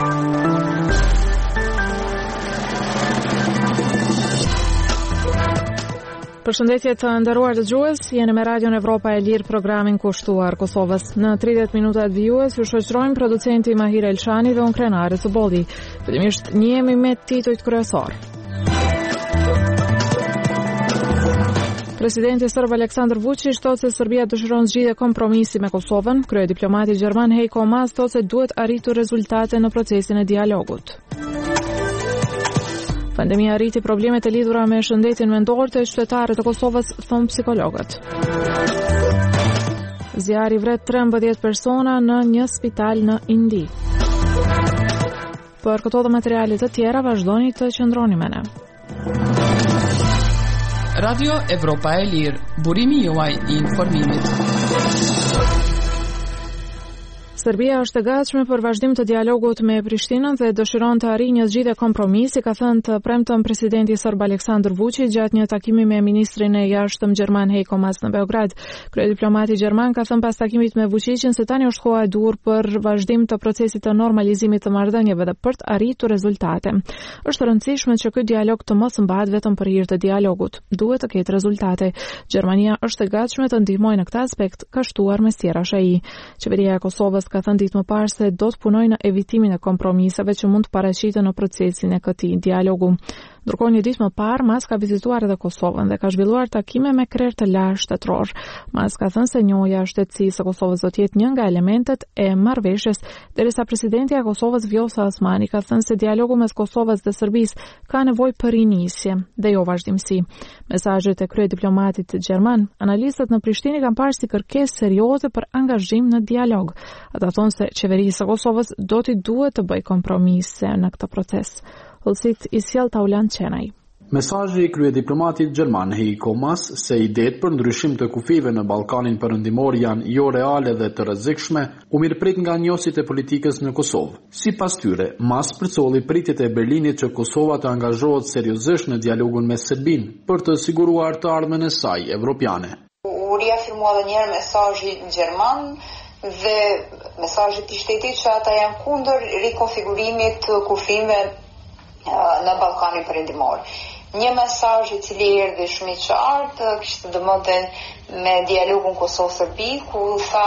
Përshëndetje të nderuar dëgjues, jeni me Radion Evropa e Lirë, programin kushtuar Kosovës. Në 30 minuta të vijues ju shoqërojmë producenti Mahir Elshani dhe unë Krenare Cubolli. Fillimisht njihemi me titujt kryesor. Presidenti serb Aleksandar Vučić thotë se Serbia dëshiron zgjidhje kompromisi me Kosovën. Kryediplomati gjerman Heiko Maas thotë se duhet arritur rezultate në procesin e dialogut. Pandemia arriti problemet e lidhura me shëndetin mendor të qytetarëve të Kosovës, thon psikologët. Zjarri vret 13 persona në një spital në Indi. Për këto dhe materialet të tjera vazhdoni të qëndroni me ne. Radio Evropa e Lirë, burimi juaj I informimit. Serbia është e gatshme për vazhdim të dialogut me Prishtinën dhe dëshiron të arrijë një zgjidhje kompromisi, ka thënë të premtëm presidenti serb Aleksandar Vučić gjatë një takimi me ministrin e jashtëm gjerman Heiko Maas në Beograd. Kryediplomati gjerman ka thënë pas takimit me Vučićin se tani është koha e duhur për vazhdim të procesit të normalizimit të marrëdhënieve dhe për të arritur rezultate. Është rëndësishme që ky dialog të mos mbahet vetëm për hir të dialogut. Duhet të ketë rezultate. Gjermania është e gatshme të ndihmojë në këtë aspekt, ka shtuar Mesjera Shai. Qeveria e Kosovës ka thënë ditë më parë se do të punojë në evitimin e kompromiseve që mund të paraqiten në procesin e këtij dialogu. Ndërkohë një ditë më parë, Maas ka vizituar edhe Kosovën dhe ka zhvilluar takime me krerë të lartë shtetëror. Maas ka thënë se njohja e shtetësisë së Kosovës do të jetë një nga elementet e marrëveshjes, derisa presidenti i Kosovës Vjosa Osmani ka thënë se dialogu mes Kosovës dhe Serbisë ka nevojë për rinisje dhe jo vazhdimsi. Mesazhet e kryediplomatit gjerman, analistët në Prishtinë kanë parë si kërkesë serioze për angazhim në dialog. Ata thonë se qeverisja e Kosovës do t'i duhet të bëjë kompromise në këtë proces. Ulsit I sjell Taulan Qenaj. Mesazhi I kryediplomatit gjerman Heiko Maas se idetë për ndryshim të kufive në Ballkanin Perëndimor janë jo reale dhe të rrezikshme u mirëprit nga njohësit e politikës në Kosovë. Sipas tyre, Maas përcolli pritjet e Berlinit që Kosova të angazhohet seriozisht në dialogun me Serbinë për të siguruar të ardhmen e saj evropiane. U riafirmua edhe një herë mesazhi gjerman dhe mesazhi I shtetit që ata janë kundër rikonfigurimit të kufimeve në Ballkanin Perëndimor. Një mesazh I cili erdhi shumë I qartë kishte domethënë me dialogun Kosovë-Serbi, ku tha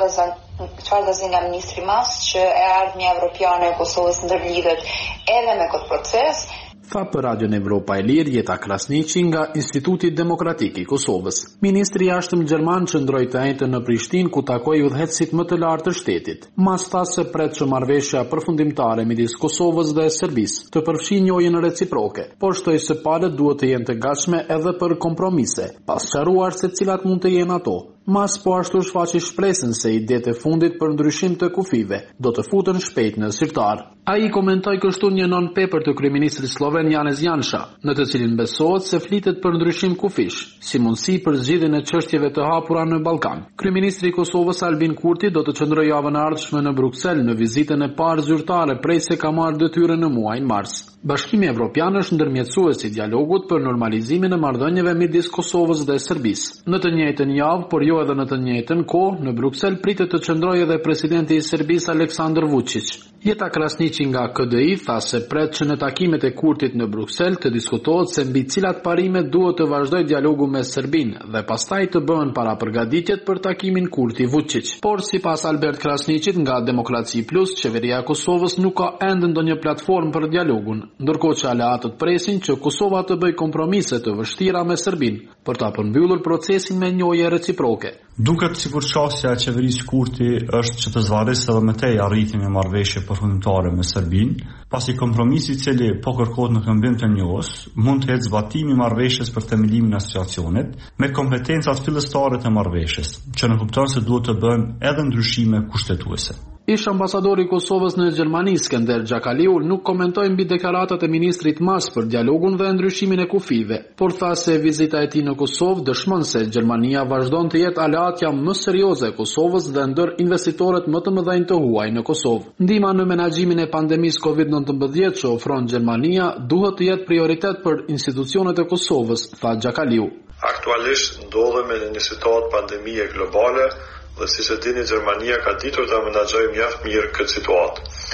qartazi nga ministri Maas që e ardhmja evropiane e Kosovës ndërlidhet edhe me këtë proces. Tha për Radion Evropa e Lirë Jeta Krasniqi nga Instituti Demokratik I Kosovës. Ministri I jashtëm gjerman qëndroi të njëjtën në Prishtinë ku takoi udhëheqësit më të lartë të shtetit. Maas tha se pret që marrëveshja përfundimtare midis Kosovës dhe Serbisë të përfshijë njohjen reciproke, por shtoi se palët duhet të jenë të gatshme edhe për kompromise, pas sqaruar se cilat mund të jenë ato. Maas po ashtu shfaqi shpresën se idetë e fundit për ndryshim të kufive do të futen shpejt në zyrtar. Ai komentoi kështu një non-paper të kryeministrit sloven Janez Janša, në të cilin besohet se flitet për ndryshim kufish, si mundësi për zgjidhjen e çështjeve të hapura në Ballkan. Kryeministri I Kosovës Albin Kurti do të qëndrojë javën e ardhshme në Bruksel në vizitën e parë zyrtare prej se ka marrë detyrën në muajin mars. Bashkimi Evropian është ndërmjetësues I dialogut për normalizimin e marrëdhënieve midis Kosovës dhe Serbisë. Në të njëjtën javë, por jo edhe në të njëjtën kohë, në Bruksel pritet të qëndrojë edhe presidenti I Serbisë Aleksandar Vučić. Jeta Krasniqi nga KDI tha se pret që në takimet e Kurtit në Bruksel të diskutohet se mbi cilat parime duhet të vazhdojë dialogu me Serbinë dhe pastaj të bëhen parapërgatitjet për takimin Kurti-Vučić. Por sipas Albert Krasniqit nga Demokraci Plus, qeveria e Kosovës nuk ka ende ndonjë platformë për dialogun, ndërkohë që aleatët presin që Kosova të bëjë kompromise të vështira me Serbinë për ta përmbyllur procesin me njohje reciproke. Duket sikur çështja e qeverisë Kurti është që të zvarrisë edhe më tej arritjen e marrëveshje përfundimtare me Serbinë, pasi kompromisi I cili po kërkohet në këmbim të njohës mund të jetë zbatimi I marrëveshjes për themelimin e asociacionit me kompetencat fillestare të marrëveshjes, që në kupton se duhet të bëhen edhe ndryshime kushtetuese. Ish ambasadori I Kosovës në Gjermani Skender Xhakaliu nuk komentoi mbi deklaratat e ministrit Maas për dialogun dhe ndryshimin e kufive, por tha se vizita e tij në Kosovë dëshmon se Gjermania vazhdon të jetë aleatja më serioze e Kosovës dhe ndër investitorët më të mëdhenj të huaj në Kosovë. Ndihma në menaxhimin e pandemisë COVID-19 që ofron Gjermania duhet të jetë prioritet për institucionet e Kosovës, tha Xhakaliu. Aktualisht ndodhemi në një situatë pandemie globale dhe si që dini Gjermania ka ditur të menaxhojë mjaft mirë këtë situatë.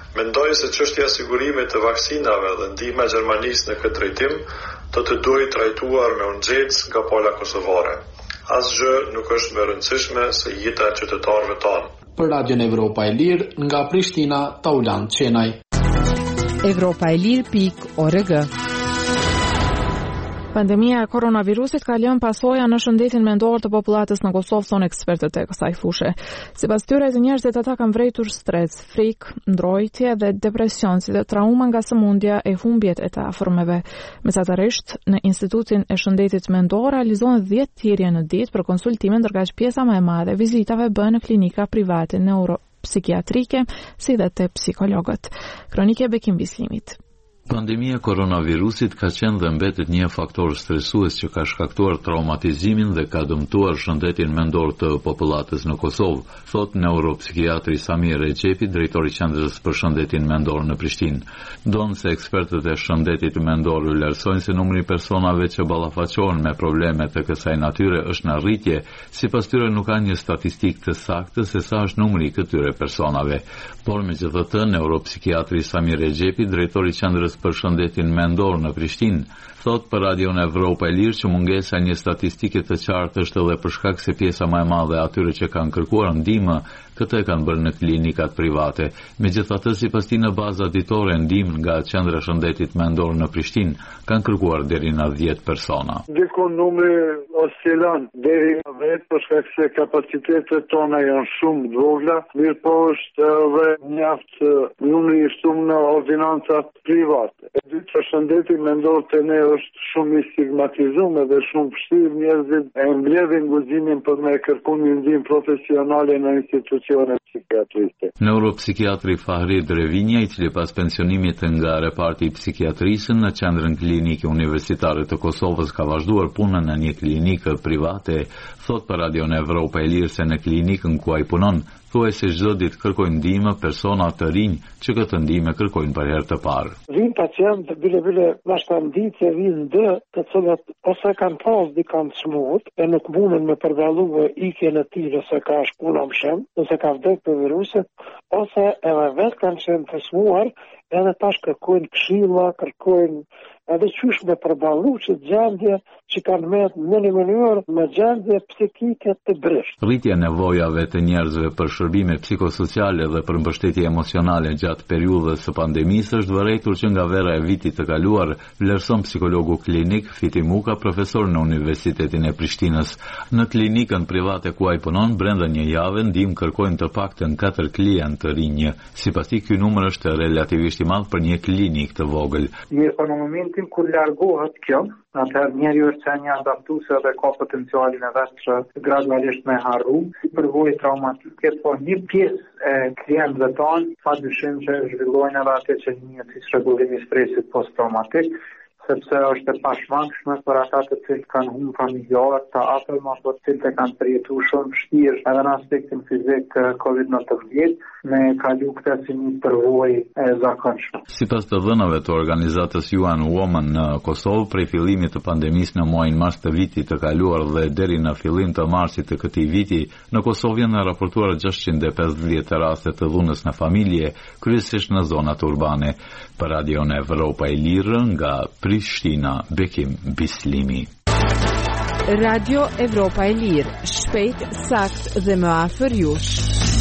Mendoj se çështja e sigurimit të vaksinave dhe ndihma e Gjermanisë në këtë drejtim do të duhet trajtuar me urgjencë nga pala kosovare. Asgjë nuk është më e rëndësishme se jeta e qytetarëve tanë. Për Radion Evropa e Lirë, nga Prishtina, Taulan Qenaj. Evropaelir.org. Pandemia e koronavirusit ka lënë pasoja në shëndetin mendor të popullatës në Kosovë, thonë ekspertët e kësaj fushe. Sipas tyre, njerëzit ata kanë vretur stres, frikë, ndrojtje dhe depresion, si dhe trauma nga sëmundja e humbjet e të afërmeve. Mesatarrisht, në Institutin e Shëndetit Mendor realizohen 10 thirrje në ditë për konsultime, ndërkaq pjesa më e madhe e vizitave bëhen në klinika private neuropsikiatrike, si dhe te psikologët. Kronike Bekim Bislimit. Pandemia e koronavirusit ka qenë dhe mbetet një faktor stresues që ka shkaktuar traumatizimin dhe ka dëmtuar shëndetin mendor të popullatës në Kosovë, thot neuropsikiatri Samir Recepi, drejtori i Qendrës për Shëndetin Mendor në Prishtinë. Donë se ekspertët e shëndetit mendor vlerësojnë se numri i personave që ballafaqohen me probleme të kësaj natyre është në rritje, sipas tyre nuk ka një statistikë të saktë se sa është numri i këtyre personave. Por megjithatë, neuropsikiatri Samir Recepi, drejtori i Qendrës për Shëndetin Mendor në Prishtinë, thot për Radion Evropa e Lirë që mungesa një statistike të qartë është edhe për shkak se pjesa më e madhe e atyre që kanë kërkuar ndihmë, këtë e kanë bërë në klinikat private. Megjithatë, sipas tij, në baza ditore ndihmë nga Qendra e Shëndetit Mendor në Prishtinë kanë kërkuar deri në 10 persona. Dikon numri oscilon deri në 10 për shkak se kapacitetet tona janë shumë të vogla, mirëpo është edhe mjaft numri i shumë në ordinancat private. E dytë, që Shëndeti Mendor të ne është shumë i stigmatizuar dhe shumë vështirë njerëzit e mbledhin guximin për me kërkuar një ndihmë profesionale në institucione psikiatrike. Neuropsikiatri Fahrid Revinja, i cili pas pensionimit nga reparti i psikiatrisë në Qendrën Klinike Universitare të Kosovës ka vazhduar punën në një klinikë private, thot për Radion Evropa e Lirë se në klinikën ku ai punon, thuaj se çdo ditë kërkojnë ndihmë persona të rinj që këtë ndihmë kërkojnë për herë të parë. Vin pacientë bile vashtan ditë që vinë dë të cilët ose kanë pas dikant smut e nuk mundën me përballuar ikjen e tij ose ka shkulla mshem, ose ka vdekur për viruset, ose edhe vetë kanë qenë të smuar, edhe tash kërkojnë këshilla, kërkojnë edhe qysh me përballu që gjendje që kanë në një mënyrë me gjendje psikike të brisht. Rritja e nevojave të njerëzve për shërbime psikosociale dhe për mbështetje emocionale gjatë periudhës së pandemisë është vërejtur që nga vera e vitit të kaluar, vlerëson psikologu klinik Fiti Muka, profesor në Universitetin e Prishtinës. Në klinikën private ku ai punon, brenda një jave ndihmë kërkojnë të paktën 4 klientë të rinj. Sipas tij, ky numër është relativisht i madh për një klinikë të vogël. Kur largohet kjo, atëherë njeriu është një adaptuese dhe ka potencialin e vet që gradualisht me harru, si përvojë traumatike, po një pjesë e klientëve tanë, padyshim që zhvillojnë edhe atë që njihet si rregullimi i stresit post-traumatik, sepse është e pashmangshme për ata të cilët kanë humbur familjarët të afërm apo të cilët kanë përjetuar shumë vështirë edhe në aspektin fizik COVID-19 me kalu këtë si një përvojë e zakonshme. Sipas të dhënave të organizatës UN Women në Kosovë, prej fillimit të pandemisë në muajin mars të vitit të kaluar dhe deri në fillim të marsit të këtij viti, në Kosovë janë raportuar 650 raste të dhunës në familje, kryesisht në zonat urbane. Për Radion Evropa e Lirë nga Prishtina, Bekim Bislimi. Radio Evropa e Lirë, shpejt, sakt dhe më afër jush.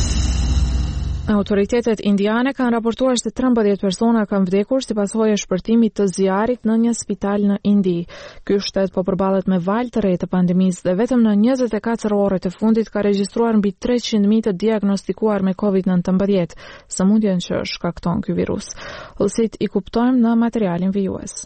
Autoritetet indiane kanë raportuar se 13 persona kanë vdekur si pasojë e shpërtimit të zjarit në një spital në Indi. Ky shtet po përballet me valë të re të pandemisë dhe vetëm në 24 orët e fundit ka regjistruar mbi 300.000 të diagnostikuar me COVID-19, sëmundjen që shkakton ky virus. Ose i kuptojmë në materialin vijues.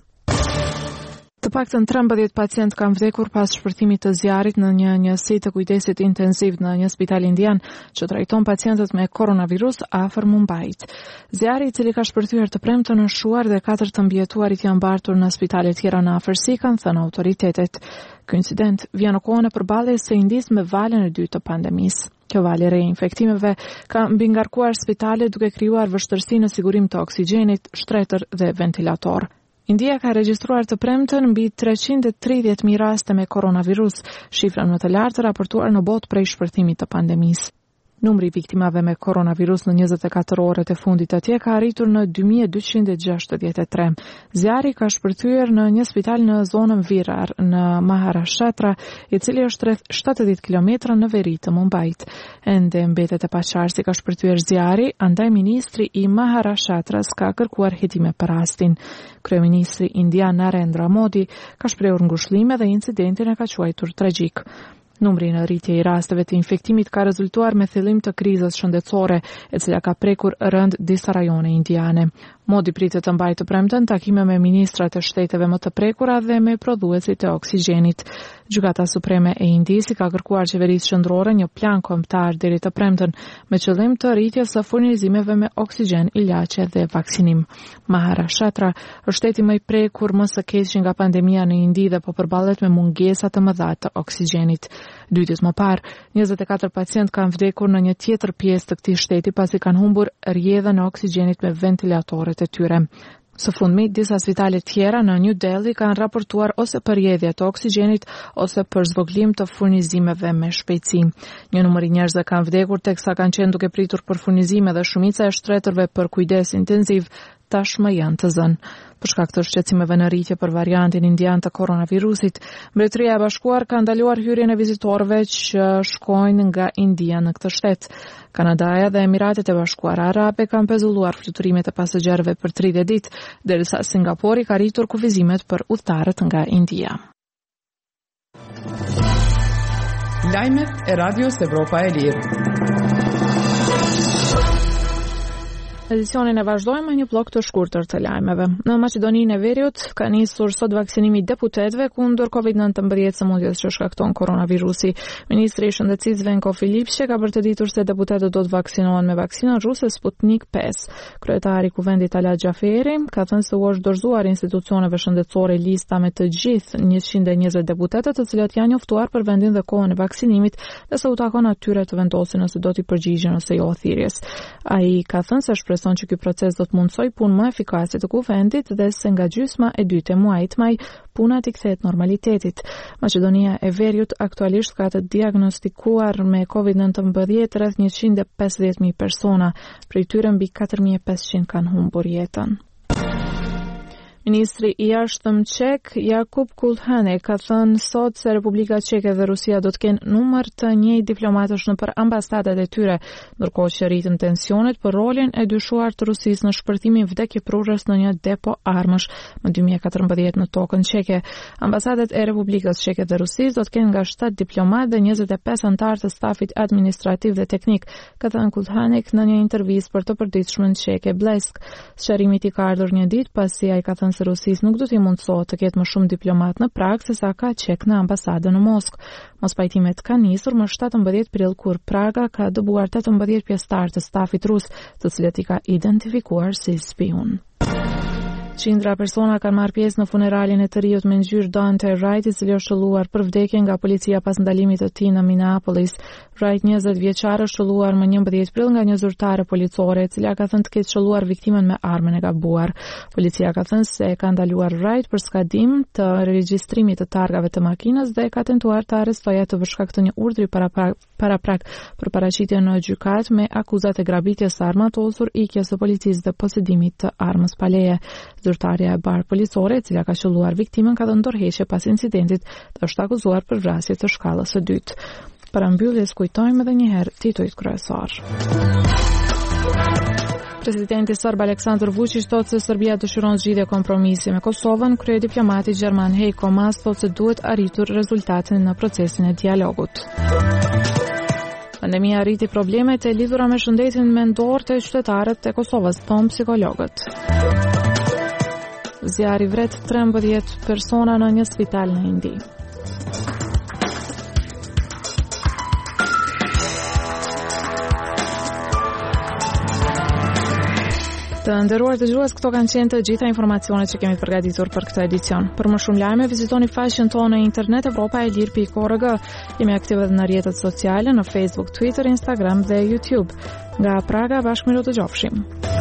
Të paktën 13 pacient kanë vdekur pas shpërtimit të zjarit në një njësi të kujdesit intensiv në një spital indian që trajton pacientët me koronavirus afër Mumbait. Zjari, i cili ka shpërthyer të premten, në shuar dhe 4 të mbijetuarit janë mbartur në spitale tjera në afërsi, kanë thënë autoritetet. Ky incident vjen në kohën e përballjes së Indis me valën e dytë të pandemisë. Kjo valë e re e infektimeve ka mbingarkuar spitalet duke krijuar vështirësi në sigurim të oksigjenit, shtretër dhe ventilator. India ka regjistruar të premten mbi 330.000 raste me koronavirus, shifra më të lartë raportuar në botë prej shpërthimit të pandemisë. Numri i viktimave me koronavirus në 24 orët e fundit atje ka arritur në 2263. Zjarri ka shpërthyer në një spital në zonën Virar në Maharashtra, i cili është rreth 70 km në veri të Mumbait. Ende mbetet e paqartë si ka shpërthyer zjarri, andaj ministri i Maharashtras ka kërkuar hetime për rastin. Kryeministri indian Narendra Modi ka shprehur ngushëllime dhe incidentin e ka quajtur tragjik. Numri në rritje i rasteve të infektimit ka rezultuar me fillim të krizës shëndetësore, e cila ka prekur rënd disa rajone indiane. Modi pritet të mbajë të premten takime me ministrat e shteteve më të prekura dhe me prodhuesit e oksigjenit. Gjykata Supreme e Indisë ka kërkuar qeverisë qendrore një plan kombëtar deri të premten me qëllim të rritjes së furnizimeve me oksigjen, ilaçe dhe vaksinim. Maharashtra është shteti më i prekur më së keq nga pandemia në Indi dhe po përballet me mungesa të mëdha të oksigjenit. 2 ditë më parë, 24 pacient kanë vdekur në një tjetër pjesë të këtij shteti pasi kanë humbur rrjedhën e oksigjenit me ventilatorët e tyre. Së fundmi, disa spitale tjera në New Delhi kanë raportuar ose për rrjedhje të oksigjenit ose për zvogëlim të furnizimeve me shpejtësi. Një numër i njerëzve kanë vdekur teksa kanë qenë duke pritur për furnizime dhe shumica e shtretërve për kujdes intensiv tashmë janë të zënë. Për shkak të shqetësimeve në rritje për variantin indian të koronavirusit, Mbretëria e Bashkuar ka ndaluar hyrjen e vizitorëve që shkojnë nga India në këtë shtet. Kanadaja dhe Emiratet e Bashkuara Arabe kanë pezulluar fluturimet e pasagerëve për 30 ditë, derisa Singapuri ka rritur kufizimet për udhëtarët nga India. Lajmet e Radios Evropa e Lirë. Edicionin e vazhdojmë me një blok të shkurtër të lajmeve. Në Maqedoninë e Veriut ka nisur sot vaksinimi i deputetëve kundër COVID-19 sëmundjes që shkakton koronavirusi. Ministri i Shëndetësisë Venko Filipshi ka bërë të ditur se deputetët do të vaksinohen me vaksinën ruse Sputnik 5. Kryetari i Kuvendit Talat Xhaferi ka thënë se u është dorëzuar institucioneve shëndetësore lista me të gjithë 120 deputetët të cilët janë njoftuar për vendin dhe kohën e vaksinimit dhe se u takon atyre të vendosin nëse do t'i përgjigjen ose jo thirrjes. Ai ka thënë se shpreson që ky proces do të mundsoj punë më efikase të kuvendit dhe se nga gjysma e dytë e muajit maj puna t'i kthehet normalitetit. Maqedonia e Veriut aktualisht ka të diagnostikuar me COVID-19 rreth 150.000 persona, prej tyre mbi 4.500 kanë humbur jetën. Ministri i jashtëm çek Jakub Kulhane ka thënë sot se Republika Çeke dhe Rusia do të kenë numër të njëjtë diplomatësh nëpër ambasadat e tyre, ndërkohë që rritën tensionet për rolin e dyshuar të Rusisë në shpërtimin vdekjeprurës në një depo armësh më 2014 në tokën çeke. Ambasadat e Republikës Çeke dhe Rusisë do të kenë nga 7 diplomatë dhe 25 anëtar të stafit administrativ dhe teknik, ka thënë Kulhane në një intervistë për të përditshmen çeke Blesk. Sqarimi i ka ardhur një ditë pasi ai ka thënë se Rusisë nuk do t'i mundësohet të ketë më shumë diplomat në Prag se sa ka çek në ambasadën në Moskë. Mospajtimet kanë nisur më 17 prill kur Praga ka dëbuar 18 pjesëtar të stafit rus, të cilët i ka identifikuar si spion. Qindra persona kanë marrë pjesë në funeralin e të riut me ngjyrë Dante Wright, i cili është shëlluar për vdekje nga policia pas ndalimit të tij në Minneapolis. Wright, 20 vjeçar, është shëlluar më 11 prill nga një zyrtare policore, e cila ka thënë të ketë shëlluar viktimën me armën e gabuar. Policia ka thënë se ka ndaluar Wright për skadim të regjistrimit të targave të makinës dhe ka tentuar të arrestojë atë për shkak të një urdhri paraprak për paraqitje në gjykat me akuzat e grabitjes së armatosur, ikjes së policisë dhe posedimit të armës pa leje. Zyrtarja e barë policore, e cila ka qelluar viktimën, ka dhënë ndorëheqje pas incidentit dhe është akuzuar për vrasje të shkallës së dytë. Para mbylljes kujtojmë edhe një herë titujt kryesor. Presidenti serb Aleksandar Vučić thotë se Serbia dëshiron zgjidhje kompromisi me Kosovën. Kryediplomati gjerman Heiko Maas thotë se duhet arritur rezultate në procesin e dialogut. Pandemia arriti problemet e lidhura me shëndetin mendor të qytetarët e Kosovës, thonë psikologët. Zjarri vret 13 persona në një spital në Indi. Të nderuar dëgjues, këto kanë qenë të gjitha informacionet që kemi përgatitur për këtë edicion. Për më shumë lajme, vizitoni faqen tonë në internet evropaelir.org. Jemi aktive në rrjetet sociale në Facebook, Twitter, Instagram dhe YouTube. Nga Praga, bashkë me do të gjofshim.